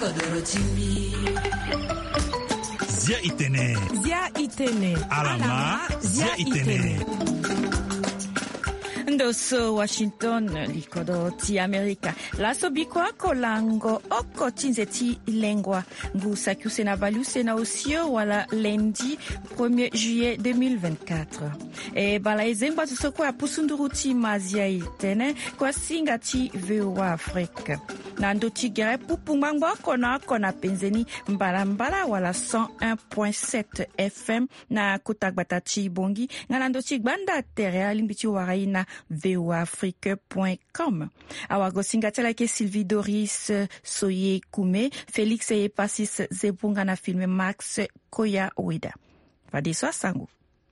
Zia itene. Alama zia itene. Ndoso Washington likodo ti Amerika. Laso bikwa kolango oko tinzeti lengwa. Ngusa kusena valusena osio wala lundi 1er juillet 2024. E bala ezengwa tusoko ya pusunduruti mazia itene kwa singati VOA Afrika. Nando tigere pupumangwa kona penzeni mbala wala 101.7 FM na kutagbatachi bongi. Nganando tigbanda tere alimbiti waraina voafrique.com. Awago singatela ke Sylvie Doris Soye Kume, Félix Epasis Zebunga na filme Max Koya Weda. Vadiswa sangu.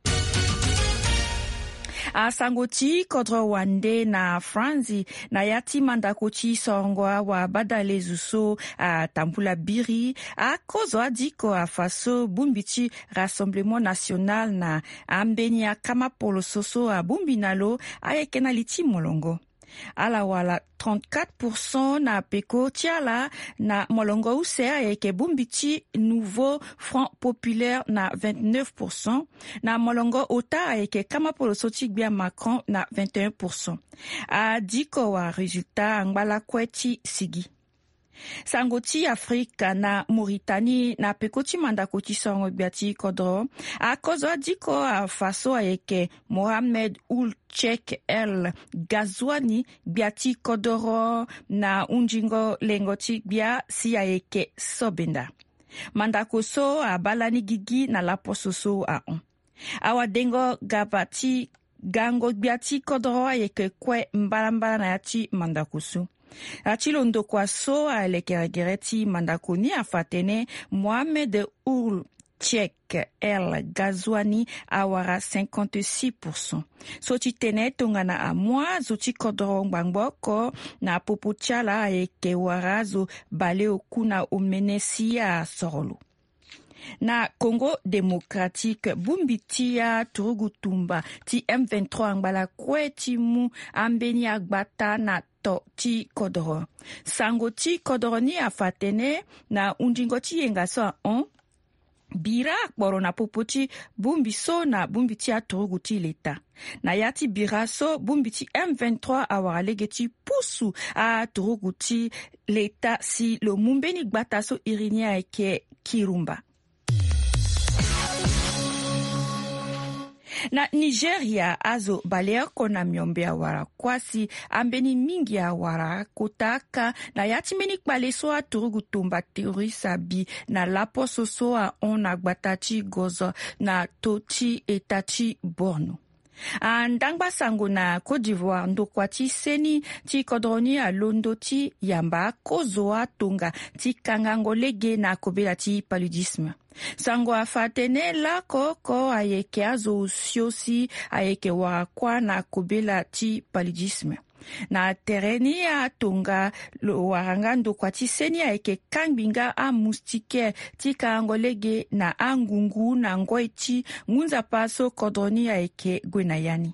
A sangoti kodro wande na Franzi na yati mandakochi songwa wa badale zuso a Tambula Biri a kozo adiko a faso bumbiti Rassemblement National na ambenia kama polo soso a bumbinalo a ekenaliti molongo. Ala wala 34% na peko tiala na molongo usea eke bumbiti Nouveau Front Populaire na 29%, na molongo ota eke kama polo sotigbia Macron na 21%. A diko wa resultat angbala kweti sigi. Sangoti Afrika na Mauritanie na pekoti mandakoti songo biati kodro a kozo diko a faso eke Mohamed Ould Cheikh El Ghazouani biati kodoro na unjingo lengoti bia si eke sobenda. Mandakoso a balani gigi na lapososo a on. Awa dengo gabati gango biati kodoro eke kwe mbala na yati mandakoso. Achilondo kwa so a elekeregereti mandakoni afatene Mohamed Ould Cheikh El Ghazouani awara 56%. Soti tene tongana a mwa zoti kodoro ngbangbo na popuchala eke warazo bale okuna omenesi a sorolo. Na Congo démocratique bumbitia turugutumba ti M23 angbala kweti mu ambeni agbata na to ti kodoro. Sango ti kodoro ni afatene na undingo ti yengaso on bira akboro na popoti bumbiso na bumbiti aturuguti leta. Na yati biraso bumbiti M23 awalegeti pusu aturuguti leta si lo mumbeni gbataso irinia eke kirumba. Na Nigeria azo balea kona miombe awara kwasi ambeni mingi awara kotaka na yatimeni kbaleso a turugutumba terrorisa bi na laposo so a on agbatachi gozo na toti etachi borno. Andangba sango na Côte d'Ivoire ndokwati seni ti kodroni a londo ti yamba kozoa tonga ti kangango lege na kobela ti paludisme. Sango afatene la koko ayeke azo siosi ayeke wakwa na kobela ti paludisme. Na tereni a tonga lo waranga ndokwati seni ayeke kangbinga a moustike ti kaangolege na angungu na ngoi ti ngunza paso kodroni ayeke gwenayani.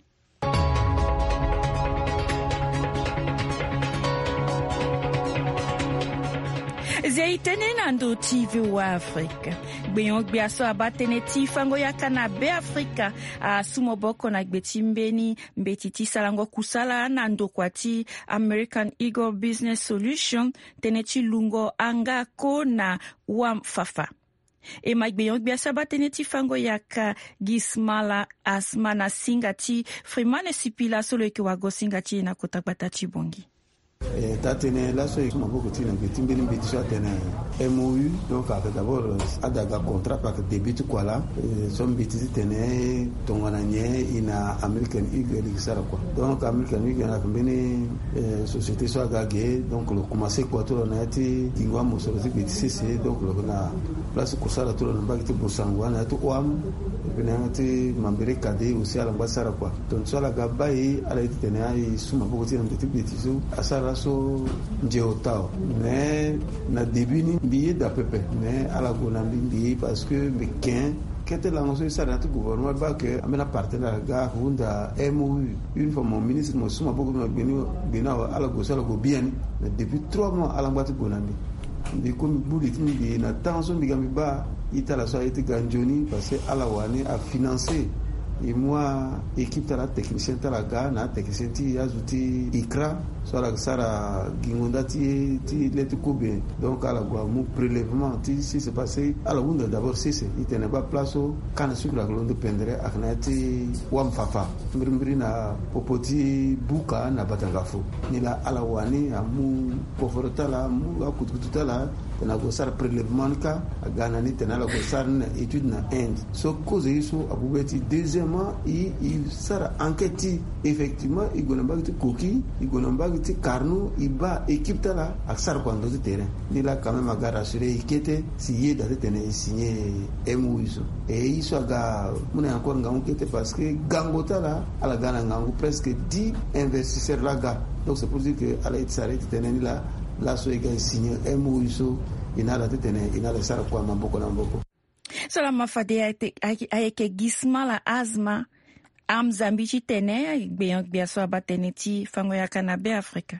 Zeitene nando TV wa Afrika. Gbeyon gbiaso abatene ti fango yaka na be Afrika a sumoboko na gbeti mbeti ti salango kusala nando kwati American Eagle Business Solution teneti lungo anga ko na wamfafa. E magbeyon gbiaso abatene ti fango yaka gismala asmana singati frimane sipila solo eke wago singati na kotagbata ti bongi. Tatene la so ikuma boko tina betimbeni betisha tena MOU donc avec d'abord adaga contrat parce que début quoi là son betisi tene tongana nye ina American Eagle lisara quoi donc American Eagle na kambeni société so agage donc le commencer quoi tout na yati ingwa mosolo ti betisi c'est donc le na place ko sala tout na bagiti bosangwa na to wam bena yati mambere kade aussi ala mbasara quoi donc so la gabai ala yati tene ai suma boko tina betisi asara so njeotao mais na début ni billet d'à peu près mais à la gonambi parce que le 15 quand la nation ça dans tout gouvernement va que amena partenaire ga hunda MOU une fois mon ministre mo suma beaucoup bino à la gosala go bien mais depuis 3 mois à la ngwati gonambi bikomi buli timi na tension bigambi ba itala so ite ganjoni parce que ala wani a financé et moi équipe tala technicien tala ga na technicien ti azuti ikra so la sara gingonda ti leti kobe donc ala gwa mu prélèvement ti si c'est passé ala wunda d'abord si c'est il tenait pas place au kana sukra glondo pendere aknati wam fafa mbiri na popoti buka na batangafo ni la ala wani amu pofortala mu akututala tena go sar prélèvement ka gana ni tena la go sar na étude na Inde so cause isso abubeti deuxièmement il sara enquête effectivement il gona bagti koki il gona bagti karnu iba équipe tala aksar kwando de terrain ni la quand même aga rassurer ikete si yeda tena signé MOU iso et iso aga muna encore ngangu kete parce que gangotala ala gana ngangu presque 10 investisseurs là ga donc c'est pour dire que ala s'arrête tena ni la so ega signé MOU iso inala tena inala sara kwa mamboko na mboko Sola mafade ayeke gisma la azma amzambichi tene igbeyon biaso abateneti fango ya kanabe Afrika.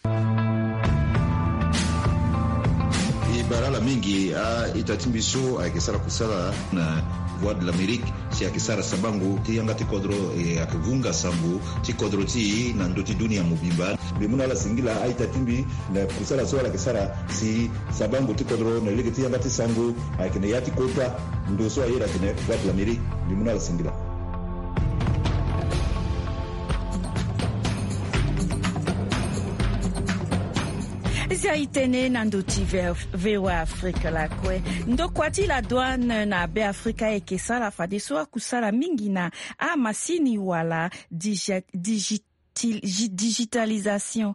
Barala mingi itatimbiso akisara kusala na Voix de l'Amérique si akisara sabangu ti yanga ti kodro akivunga sambu ti kodro ti na ndoti dunia mubimba bimuna la singila aitatimbi na kusala so la kisara si sabangu ti kodro na lege ti yanga ti sangu akine yati kota ndo so ayira kine Voix de l'Amérique bimuna la singila. Zia itene na ndoti vewa Afrika la kwe. Ndo kwati la douane na be Afrika ekesala fadeso kusala mingi na masini wala digitalisation.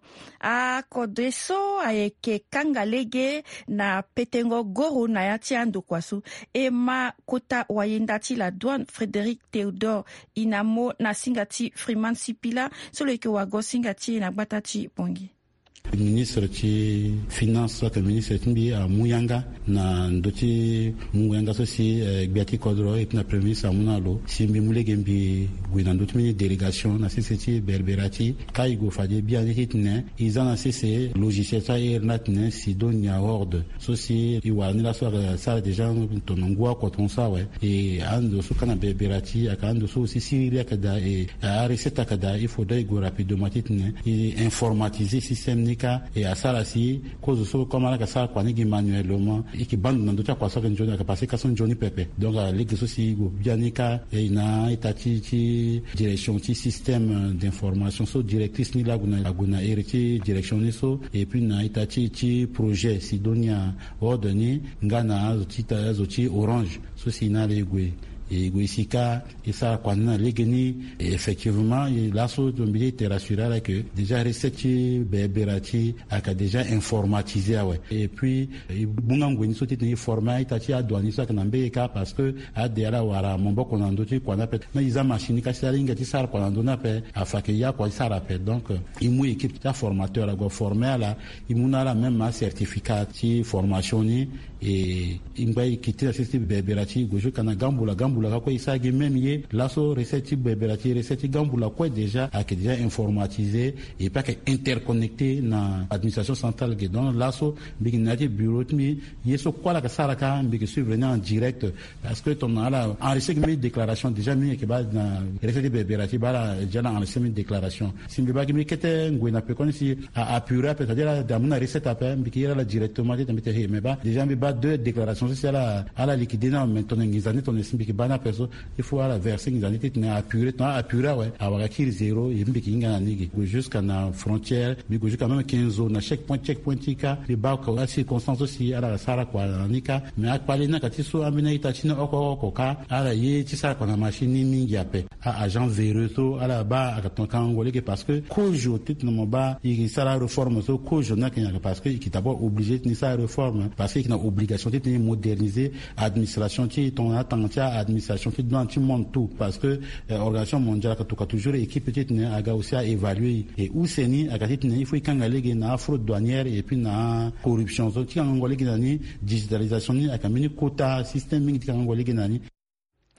Kodeso ayeke kangalege na petengo goro na yati ando kwasu. Ema kota wayendati la douane Frédéric Théodore inamo na singati Freeman Sipila solo eke wago singati na batati bongi. Ministre ti finance soit ministre timbi a muyanga na ndoti muyanga so si biati kodro et na premier ministre amunalo simbi mulegembi gwina ndoti mini délégation na CCT berberati kaigo fade bien hitne izana CC logiciel ça natne sidonia horde so si iwani la so ça déjà tonongwa ko ton ça ouais et ando so kana berberati akando so si siria kada et a recette kada il faudrait go rapidement hitne informatiser système et à ça là si cause so comme la ça quoi ni manuellement et qui bande dans d'autres quoi ça que Johnny a passé ka son Johnny Pepe donc les que ceci go bianika et na itati direction ti système d'information so directrice ni la guna héritier direction ni so et puis na itati ti projet Sidonia ordonné ngana zoti orange so si na les et Goisika et ça quand on a legeni effectivement là so tombé te rassurer que déjà recette berberati a déjà informatisé ouais et puis bunga ngweni so tete format itati a douane ça kanambe ka parce que a dera wara mombo konando ti kwa na pe mais ils a machine ka salinga ti sar konando na pe afake ya kwa ça rappelle donc imu équipe ta formateur a go former là imuna la même certificat ti formation ni et ingbai kiti la système berberati gojo kana gambula kako isagi même ye laso recette berberati recette gambula quoi déjà a déjà informatisé et pas que interconnecté na administration centrale que dans laso biginati bureau mi yeso quoi la saraka bigi suivre en direct parce que ton ala enregistré mes déclarations déjà mis que ba na recette berberati bala déjà enregistré mes déclarations simbi ba mi kete ngwena pe kon si a apurer c'est-à-dire damuna recette après bigi la directement tamite he mais ba déjà mi ba deux déclarations c'est à la liquider maintenant ngizani ton simbi bana perso il faut à la verser ngizani tena apurer ouais avoir kir zéro et mbiki ngana nigi jusqu'à na frontière mais jusqu'à même 15 zones na checkpoint tika les ba ko circonstances aussi à la sara kwa nika mais akpali na katiso amina itachina oko ka ala ye tisa kwa na machine mingi ape a agent véreux à la ba akatonka ngoleke parce que kojo titno ba il sera réforme so kojo na kenya parce que qui d'abord obligé de sa réforme parce qu'il a obligation de moderniser administration qui ton attentia administration qui doit tout monde tout parce que organisation mondiale ka toujours équipe petite ne aga aussi à évaluer et où c'est ni aga titne il faut kangalege na fraude douanière et puis na corruption so ti ngoleke na ni digitalisation ni aka mini quota système mingi ti ngoleke na ni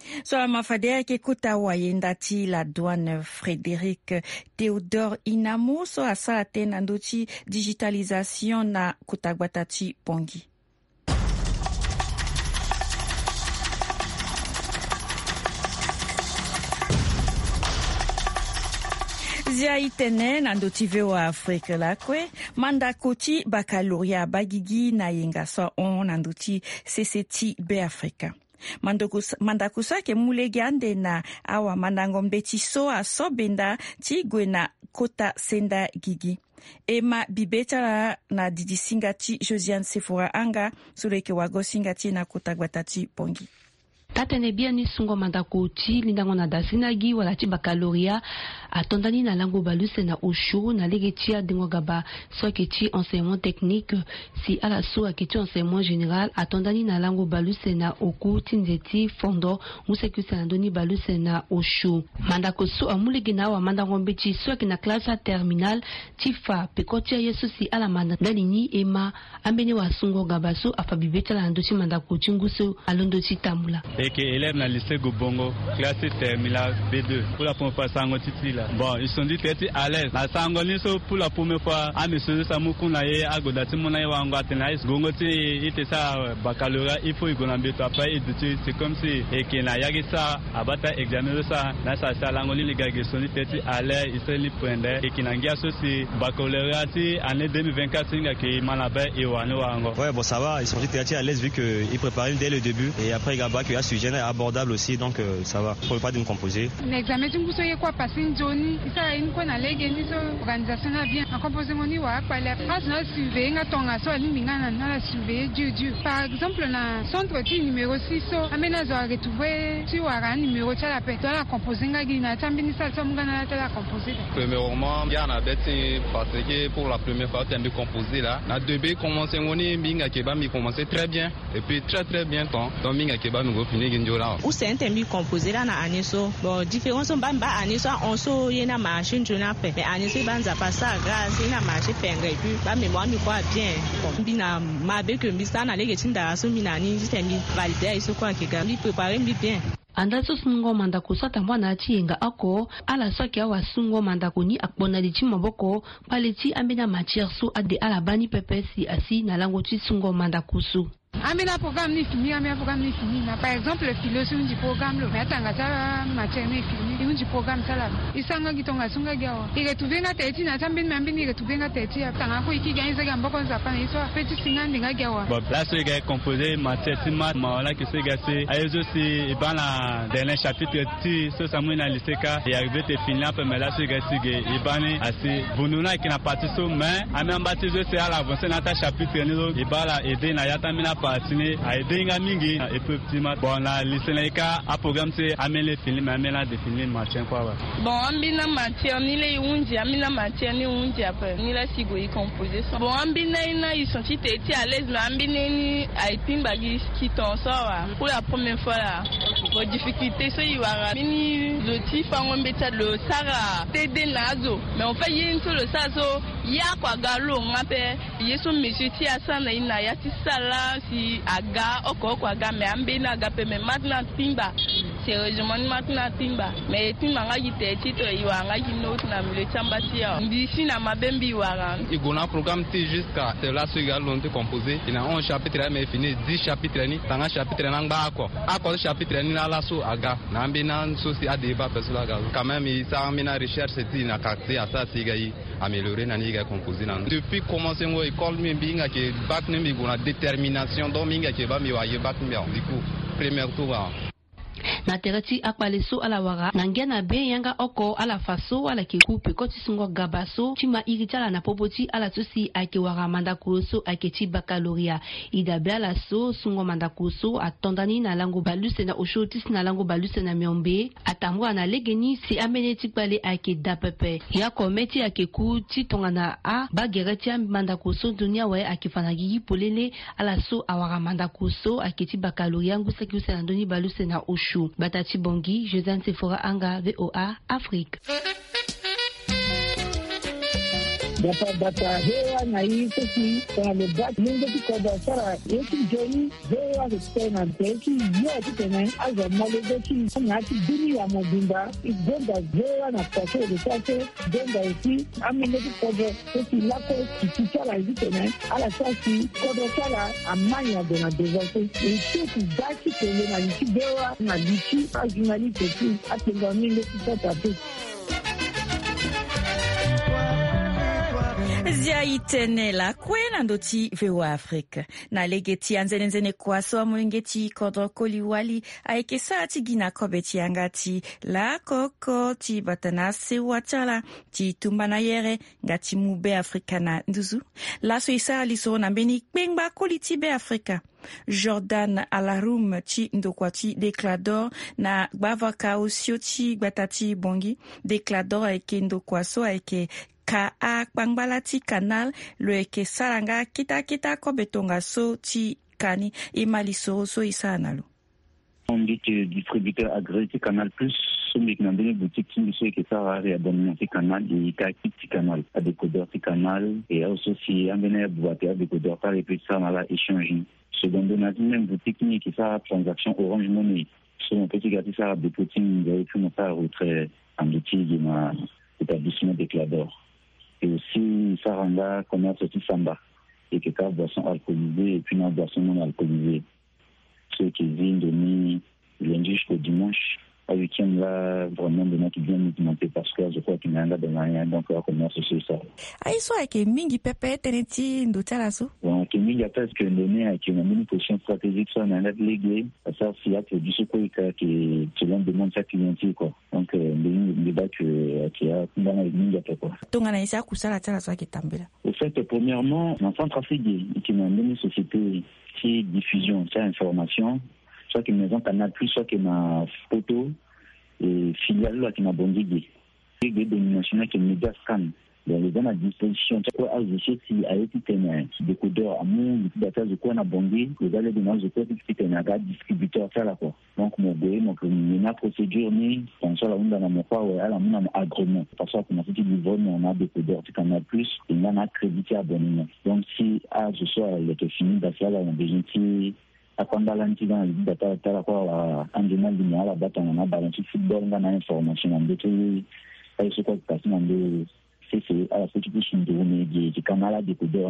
So mafadea ke kuta wayenda ti la douane Frédéric Théodore Inamo so asa tena ndochi digitalisation na kutagbatati pongi. Zia itene na ndotive wa Afrika lakwe manda koti bakaloria bagigi na yenga so on na ndoti CCT be Afrika. Mandakusa ke mulegande na awa mandangombe ti so asobenda ti gwena kota senda gigi. Ema bibeta na didi singati Josiane Sephora anga suleke wago singati na kota gbatati pongi. Tatene bia ni sungo mandako ti lindango na dasinagi wala ti bakaloria atondani na lango baluse na oshu na legetia dengo gaba soki ti enseignement technique si ala so akiti enseignement général atondani na lango baluse na oku tinzeti fondo musekusa na doni baluse na oshu mandako so amulege na wa mandango mbeti soki na classe terminale ti fa pekotia yesu si ala manda dalini ema ambene wa sungo gaba so afabibeta la ndochi mandako tinguso alondo ti tamula et que élèves dans le lycée Gobongo, classe terminale B2. Pour la première fois, Sango Titi là. Bon, ils sont dit très à l'aise. La Sangoni, pour la première fois, à monsieur Samoukou Naye, à Godati Monaye Wangatenais, Gongoti, il était ça, baccalauréat, il faut y aller après, c'est comme si, et qu'il n'a yagi ça, à battre examen ça, là, ça, Langoli, les gars, ils sont dit très à l'aise, ils se les prenaient, et qu'il n'a pas aussi, baccalauréat, année 2024, qui m'a labé et Wango. Ouais, bon, ça va, ils sont dit très à l'aise vu qu'ils préparaient dès le début, et après, Gaba, qu'il y a sujet abordable aussi, donc ça va. Pour pas de me composer. L'examen, tu me quoi passer une journée. Ça a une fois dans l'organisation bien. En composé mon niveau, par la France, on a suivi, on a tonga, soit l'imminent, on a suivi, Dieu. Par exemple, dans le centre numéro 6, on a retrouvé, tu as un numéro de la paix, la composée, on a la composée. Premièrement, bien à bête, parce que pour la première fois, tu as composé là. La début, commencé, on est Minga Keba, mais commencé très bien. Et puis très bien, donc Minga Keba, nous finir. Ou c'est un thème composé là na aneso bon différence on ba aneso on so yena machine jona pe mais aneso banza pas ça grâce ina marché penga et puis ba mémoire mi quoi bien bon bina mabe que mi ça na lege tinda so mina ni thème valider iso quoi ki ga mi préparer mi bien andaso sungo mandako sota mwana tienga ako ala soki awa sungo mandako ni akpona lichi maboko paleti ambena matière so ade ala bani pepesi asi na lango ti sungo mandako su. Amena programme ni fini, programme ni fini. Par exemple, le philosophie du programme, le matanga matière ni fini. Il du programme ça là. Il s'engage qui tonga sunga gawa. Il retrouve nga teti na tambin mambini il retrouve nga teti. Tanga ko iki gagne zaga mboko nzapa na iso. Petit singa ndinga gawa. Bon, là ce gars composé matière ti mat mala que ce gars c'est ayezo si ibana dernier chapitre ti so samu na lycée et arrivé te fini un peu mais là ce gars c'est ibane asi bununa qui na parti so mais amamba ti c'est à l'avancée na ta chapitre ni ibala aider na yata mina partine a aider mingi et petit mat bon la lycée ka a programme c'est amele film mais amela définir matière quoi bon ambina matière ni le unji amina matière ni unji après ni la sigo y composé bon ambina ina ils sont ti à l'aise mais ambina ni a ipin bagi qui ton ça pour la première fois là bon difficulté so y wara mini le tifa ngombeta le sara tede nazo mais on fait yin so le sazo ya kwa galo ngape yeso monsieur ti asana ina ya ti sala si aga oko kwa ga mais ambina aga pe mais maintenant timba sérieusement maintenant timba mais timba ngaji te ti to yiwa ngaji note na le chamba ti ya ndisi na mabembi wara igona programme ti jusqu'à cela ce gars l'ont composé il a 11 chapitres mais fini 10 chapitres ni tanga chapitre na ngba ako chapitre ni la so aga na ambina so si a débat parce que là quand même il ça amena recherche c'est na carte à ça si gars améliorer na ni gars composé na depuis commencer moi école mi binga ke bac ni mi gona détermination donc minga ke ba mi wa ye bac mi du coup premier tour na tereti akpaleso ala wara nangia na be yanga oko ala faso ala keku pekoti sungo gabaso chima iritala na popoti ala tosi ake wara mandakuso ake ti baccalauréat idabe ala so sungo mandakuso atondani na lango baluse na oshotis na lango baluse na miombe atamwa na legeni si amene ti pale ake dapepe ya kometi ake ku ti tongana a bagereti mandakuso dunia wa ake fanagi polele ala so awara mandakuso ake ti baccalauréat ngusa ki na doni baluse na osho Batati Bongi, Josiane Sephora Anga, VOA, Afrique. data hewa na hii sisi kwa lebaki mungu tikoda sara yeki joni hewa kutena teki yote tena azo malezeki ngati dunia mobimba igonda hewa na pasho de sase gonga eti amene tikoda sisi lako kitala hivi tena ala sasi kodo sala amanya de na devote eti daki tele na likibewa na liki ajinali teki atenga mingi tikoda teki zia itenela kwena ndoti VOA Afrique na legeti anzenenzene kwaso amulengeti kodro koliwali aike saati gina kobeti angati la koko ti batana sewa chala ti tumbana yere ngati mube Afrikana nduzu la soisa liso na beni kpengba koliti be Afrika Jordan Alarum ti ndokwati Declador na gbavaka osio ti gbatati bongi Declador aike ndokwaso aike ka a kpangbalati canal loeke saranga kita ko betonga so ti kani imaliso so isanalo. On dit que distributeur agréé Canal Plus, celui qui n'a donné boutique qui nous que ça va réabonner ce canal et qui canal à décodeur ce canal et aussi si on venait boîte à décodeur par les petits ça on a échangé. Second on a dit même boutique qui ça transaction Orange Money. Sur mon petit gâteau ça de coaching de tout mon ça retrait en outil de ma établissement Declador. Et aussi ça renda commerce aussi samba et que car boisson alcoolisée et puis non boisson non alcoolisée. Ceux qui viennent de nuit lundi jusqu'au dimanche à week-end là vraiment de notre bien motivé parce que je crois qu'il y a un gars de moyen donc on commence sur ça. Aiso ake mingi pepe teneti ndotala so. Bon que mingi après que donné avec une position stratégique ça on a légué ça s'il y a que du quoi que selon demande ça clientèle quoi. Donc le débat que qui a dans les mingi après quoi. Tongana isa kusala tala so akitambela. Au fait premièrement en centrafrique qui m'a donné une société qui diffusion c'est information soit que maison Canal Plus soit que ma photo et filiale là qui m'a bondé et des dénominations qui média scan dans les gens à disposition tu quoi ajouter si a été un décodeur à mon data de quoi on a bondé les allez de moi je peux que un gars distributeur ça là quoi donc mon goût donc une procédure ni on soit là on dans mon pas ouais là on a agrément parce que on a fait du volume on a décodeur du Canal Plus et on a crédité abonnement donc si je sois le fini d'affaire là on besoin à Pandalanti dans le data tala quoi en général du la data on a balancé football on a information on détruit et ce quoi passe dans le c'est à la petite chose de médias du canal décodeur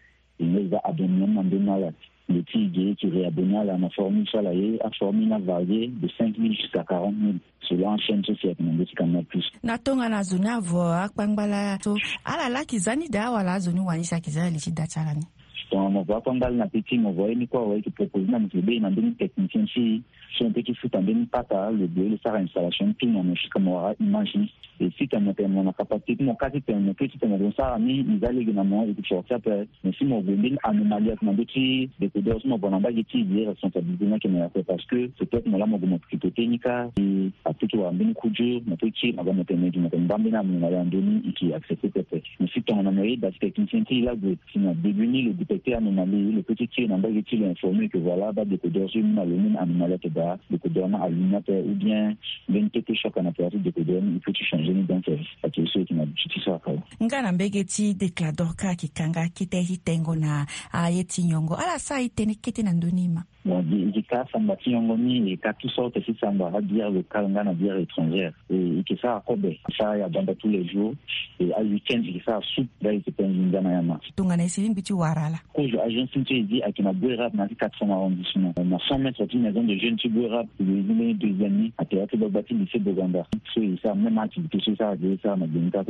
il les a abonnements de malade le tigre qui réabonne à la formule salarié a formé une variée de 5 000 jusqu'à 40 000 selon chaîne sociale de Canal Plus na tonga na zona vo akpangala so ala la kizani da wala zoni wanisa kizali li data lani on voit quand dans la petite on voit ni quoi ouais qui propose dans le bien dans une technicien si un petit foot en une pata le bleu le faire installation tout mon comme on imagine et si tu as mon capacité mon cas c'est un petit mon ça ni ils allaient également et puis ça peut mais si mon bien anomalie mon petit décodeur mon bon en bas qui est responsabilité qui m'a fait parce que peut-être moi là mon plutôt technique et après tu as bien coup dur mon petit on va mettre du matin bambina mon là en demi qui accepte peut-être mais si tu en Amérique dans technicien qui là de qui m'a débuté le détecteur anomalie le petit qui en bas qui est informé que voilà ba décodeur sur une anomalie décodeur à lunettes ou bien une quelque chose qu'on a perdu décodeur il faut changer donc c'est ce qui m'a dit ça quoi ngana mbegeti Declador ka kikanga kitehitengo na ayeti nyongo ala sa itene kete na ndonima bon dit ka samba nyongo ni et ka tout sorte si samba va dire le ngana dire étrangère et que ça akobe ça ya banda tous les jours et à week-end il ça soup dans ce pays ngana yama tungana isilimbi tu warala ko je agence qui dit à kina Bouérab na 400 arrondissement on a 100 mètres d'une maison de jeunes tu Bouérab les deux amis à théâtre de bâti lycée de Ganda c'est ça même activité ça ça na binta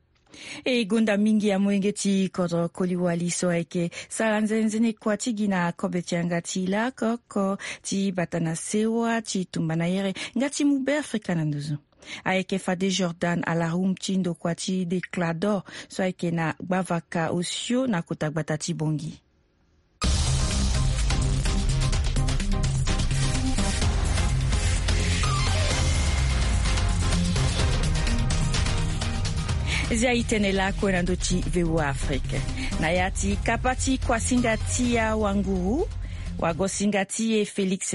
e gunda mingi ya mwengeti kodro koliwali so eke salanzenzene kwa tigina kobeti ngati la koko ti batana sewa ti tumbana yere ngati mube Afrika na nduzu aeke fade Jordan Alarum tindo kwa ti Declador so eke na bavaka osio na kotagbata ti bongi zia itenela kwena ndoti VOA Afrique na yati kapati kwa singatia wanguru wagosingati e Felix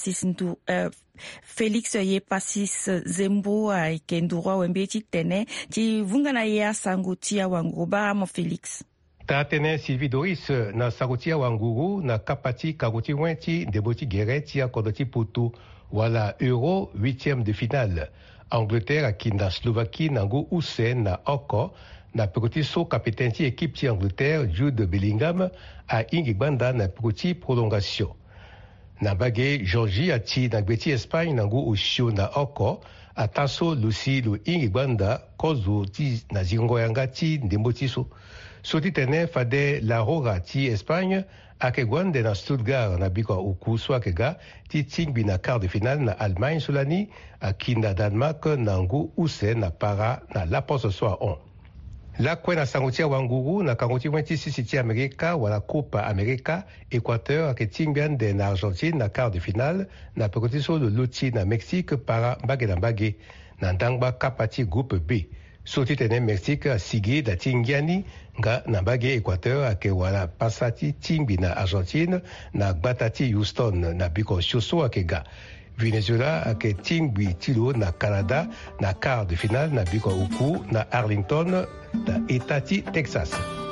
ye pasis zembo ikendurwa wembeti tene ti vungana ya sangutia wanguba mo Felix Tatene Sylvie Doris na sagutia wanguru na kapati kaguti wenti deboti gereti ya kodoti putu wala Euro 8e de finale. Angleterre akinda Slovaquie nangu Usain na oko na pekoti so kapiten ti équipe ti Angleterre Jude Bellingham a ingigbanda na pekoti prolongation. Na bage Georgie ati na gbeti Espagne nangu Ushio na oko ataso Lucy lu ingigbanda kozo ti na zingo yanga ti ndembo ti so. Soti tene fade la roga ti Espagne ake gwande na Stuttgart na biko uku swakega ti tingbi na quart de finale na Allemagne solani akinda Danemark nangu Usain na para na la poso soa on. La kwe na sangutia wanguru na kanguti wenti sisi ti Amerika wala Copa America Équateur ake tingbiande na Argentine na quart de finale na pekoti so le loti na Mexique para mbage na mbage na ndangba kapati groupe B. Soti tene Mexique sige da tingiani nga na mbage Équateur ake wala pasati tingbi na Argentine na gbatati Houston na biko shoso ake ga. Venezuela ake tingbi tilo na Canada na quart de finale na biko uku na Arlington na etati Texas.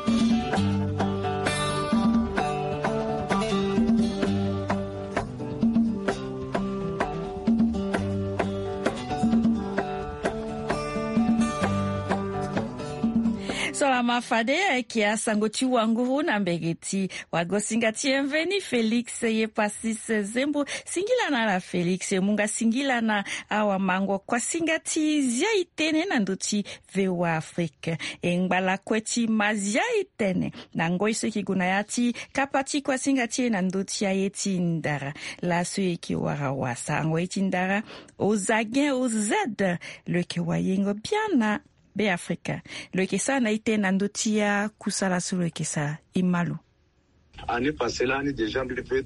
Solama fade kia sangoti wanguru na mbegeti wagosingati mveni Felix ye pasis zembo singila na la Felix munga singila na awa mango kwa singati zia itene na nduti vewa Afrika engbala kweti mazia itene na ngoiso kigunayati kapati kwa singati na nduti ya yeti ndara la sueki warawasa ngoiti ndara ozagien ozed le kewayengo biana Be Afrika. Le kesa na ite nandotia kusala sur le kesa imalu. Année passée là, déjà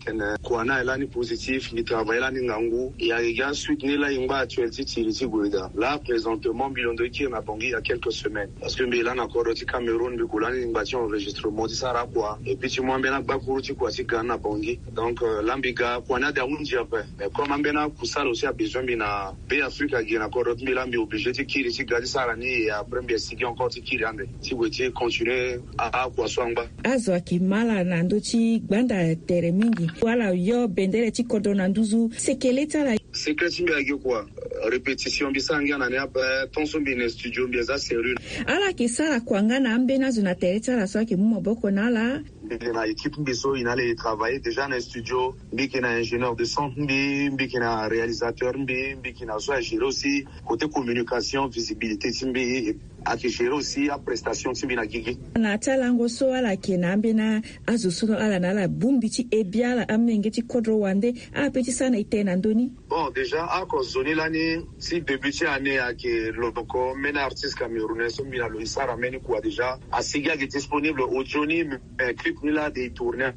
Kwana là ni positif, ni travail là ni ngangu. Il y a gars soutenir là imba actualité tiriti goida. Là présentement bilan de qui m'a bangi il y a quelques semaines. Parce que mais là encore au Cameroun de Golan ni bâti enregistrement de ça quoi. Et puis tu moi ben ba kuruti quoi si Ghana bangi. Donc l'ambiga Kwana da unji après. Mais comme ambena kusala aussi a besoin bina Be Africa qui na korot mi lambi obligé de kiri si gadi ça ni et après bien si encore ti kiri ande. Si vous continuer à quoi swanga. Azwa kimala nando ci gbanda tere mingi wala yo bendere ci kodona nduzu sekeleta la secret mbi quoi répétition bisangia na ne apa tonso bi ne studio mbi za sérieux ala kisala kwangana ambena zuna tereta la swaki mu maboko nala na équipe mbiso inale travailler déjà dans studio mbi kina ingénieur de son mbi kina réalisateur mbi kina so gérer aussi côté communication visibilité mbi akigérer aussi à prestation mbi na gigi na talango so ala kina ambena azusuno ala nala bumbiti ebiala amengeti kodro wande a petit sana itena ndoni bon déjà à cause zone l'année si débuté année à que loko mena artiste camerounais so mbi na lo isara meni quoi déjà à siga qui est disponible au Johnny clip là des tournées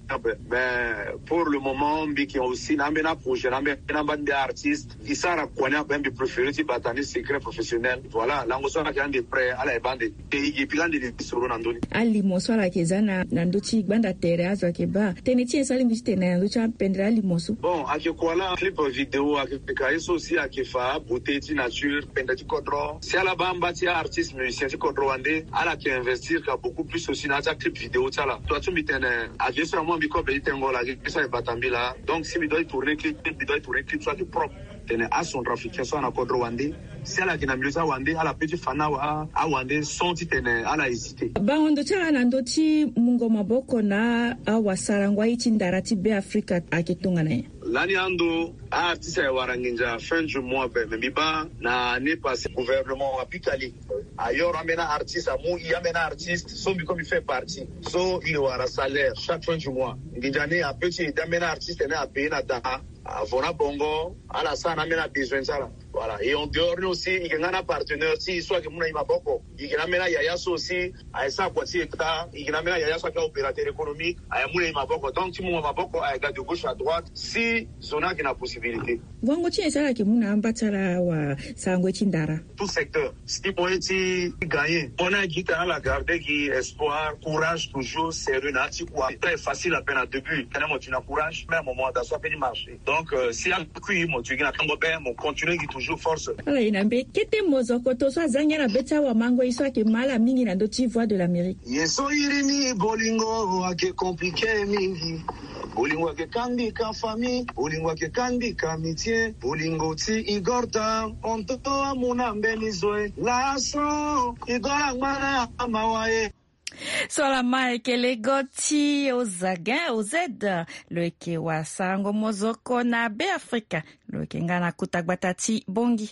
ben pour le moment qui ont aussi n'amena projet n'amena bande d'artistes qui sara connaît ben préféré ti batani secret professionnel voilà là on soit quand des prêts à la bande et puis là des solo nandoni ali moso la kezana nandochi banda tere azo keba teneti esali mbite na ndochi pendra ali moso bon akekwala clip vidéo akekaiso aussi akefa beauté ti nature pendati kodro si ala bamba ti artiste musicien ti kodro wande ala qui investir ka beaucoup plus aussi na ta clip vidéo ti ala toi tu mbite aviez sur moi biko be tengola ke ça batambila donc si mi doit tourner clip soit du propre tene a son trafiquant soit na kodro wande si ala kina miluza wande ala petit fana wa a wande son ti tene ala hésiter ba ondo cha na ndoti mungo maboko na awasarangwa ichi ndarati Be Africa akitunga naye lani ando artiste ya waranginja fin du mois mais miba na ne passé gouvernement apikali ailleurs amena artiste amu yamena artiste so mi comme il fait partie so il aura salaire chaque fin du mois ngijane a petit d'amena artiste na payer na da avona bongo ala sana amena besoin ça Voilà. Et en dehors aussi, il y a un partenaire, si soit que mon aïe maboko, il y a un yaya aussi, à ça quoi si état, il y a un yaya soit opérateur économique, à mon aïe maboko. Donc si mon maboko a de gauche à droite, si zona qui n'a possibilité. Wango chi esala ke muna ambatala wa sangwe chindara. Tout secteur, si on est gagné, on a dit à la garde qui espoir, courage toujours, sérieux, nati quoi. Très facile à peine à début. Quand tu n'as courage, même au moment d'asseoir fait marcher. Donc si on cuit, mon tu gagnes quand ben, mon continue qui toujours force. Ala inambe kete mozoko to so zanyana beta wa mango iso ke mala mingi na doti voix de l'Amérique. Yeso irimi bolingo ake compliqué mingi. Bolingo ke kandika famille, bolingo ke kandika amitié, bolingo ti igorta, onto amuna mbenizoe, laso igora mana amawae. Solama ekele goti ozagen ozed loeke wa sango mozoko na be Afrika loeke ngana kutagbatati bongi.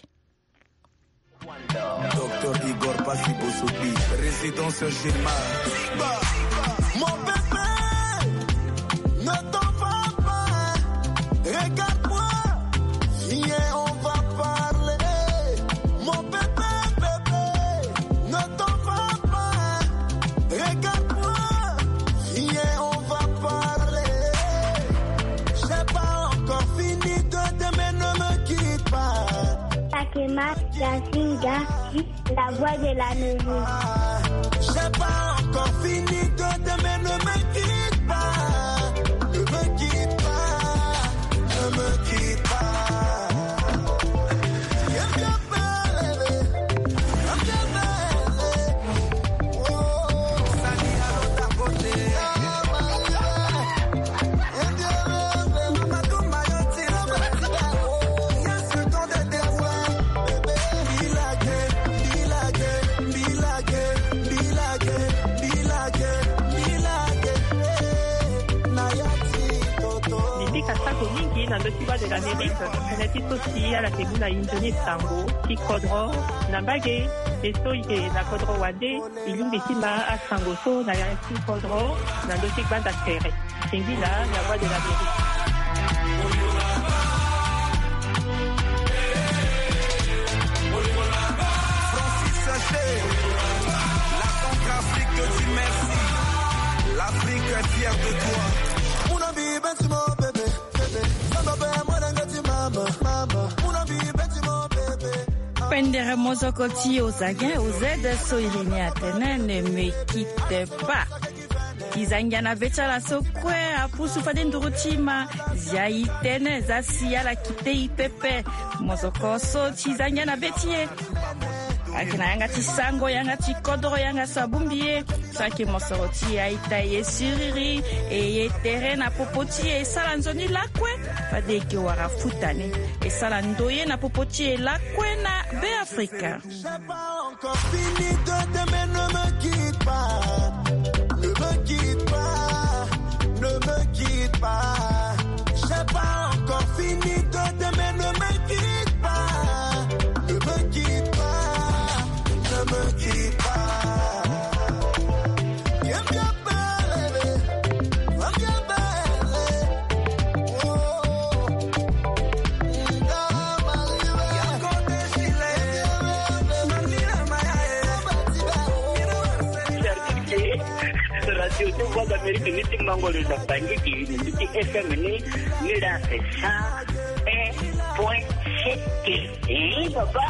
Docteur Igor Passi Bosobi, résidence Gilma. Mon bébé, ne t'en va pas, regarde-moi, viens on va parler. Mon bébé, ne t'en va pas, regarde-moi, viens on va parler. J'ai pas encore fini de t'aimer, ne me quitte pas. Akema Gasinga, la voix de la neveu. J'ai pas encore fini de t'aimer, ne me quitte pas. Ne me quitte pas, ne me quitte pas. Na ndotiba de l'Amérique, penati sosi ala teguna injoni sango, ki kodro, na mbage, esto ike na kodro wande, ilumbisima a sango so, na yansi kodro, na ndotik banda tere. Singila, la voix de l'Amérique. Francis Saché, la Centrafrique te dit merci. L'Afrique est fière de toi. Mon ami, ben tu m'as bébé. Pendere mozoko ti ozagen ozed so irini atene ne me quitte pas. Izangana betala so kwe apusu fade ndurutima zia itene zasia la kite ipepe mozoko so tizangana betie. Akina yanga tisango yanga tikodro yanga sabumbie saki mosoroti aita ye suriri e ye terena popoti e sala nzoni lakwe fade ki wara futane e sala ndoye na popoti e lakwe na be Afrika. J'ai pas encore fini de t'aimer, ne me quitte pas. Ne me quitte pas, ne me quitte pas. J'ai pas encore fini de t'aimer, ne me quitte pas. Ne me quitte pas, ne me quitte pas. Radio Voix d'Amérique, nous sommes en train de faire des FM, nous avons fait ça, et point, c'est papa.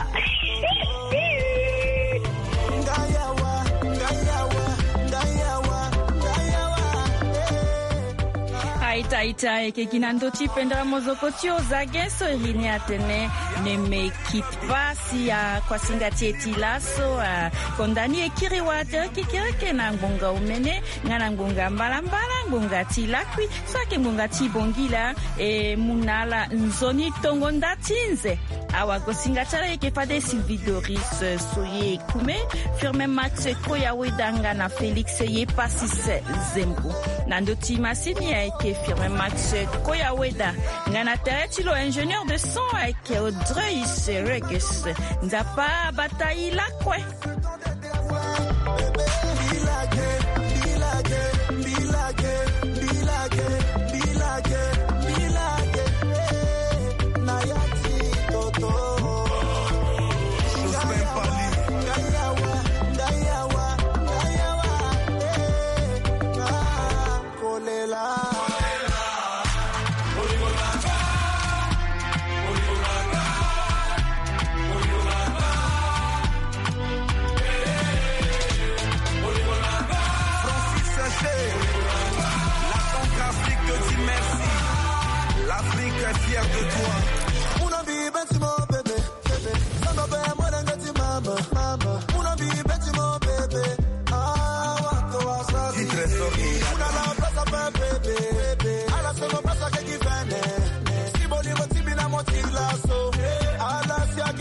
Aita eke kinando tipendra mozoko tio zage so irini atene ne me quitte pas si a kwa singa tieti laso kondani ekiri wate kikireke na ngonga umene ngana ngonga mbala ngonga tilakwi sake ngonga tibongila e munala nzoni tongo ndatinze awa gosinga tala eke fade Sylvie Doris soye kume firme Max Koya wedanga na Felix ye pasise zembo nando timasini eke firme Max Koya weda ngana teretilo ingénieur de son eke Audrey Sereges nzapa batayi lakwe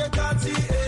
quartier